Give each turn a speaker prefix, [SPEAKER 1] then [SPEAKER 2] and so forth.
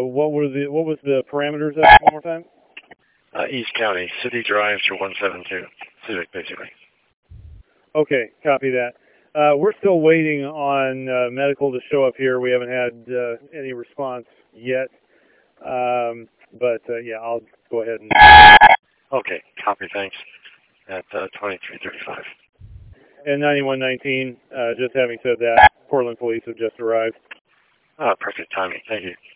[SPEAKER 1] what was the parameters of it one more time?
[SPEAKER 2] East County, City Drive to 172. Civic, basically.
[SPEAKER 1] Okay, copy that. We're still waiting on medical to show up here. We haven't had any response yet. Yeah, I'll go ahead and...
[SPEAKER 2] Okay, copy, thanks. At 2335.
[SPEAKER 1] And 9119, just having said that, Portland police have just arrived.
[SPEAKER 2] Oh, perfect timing. Thank you.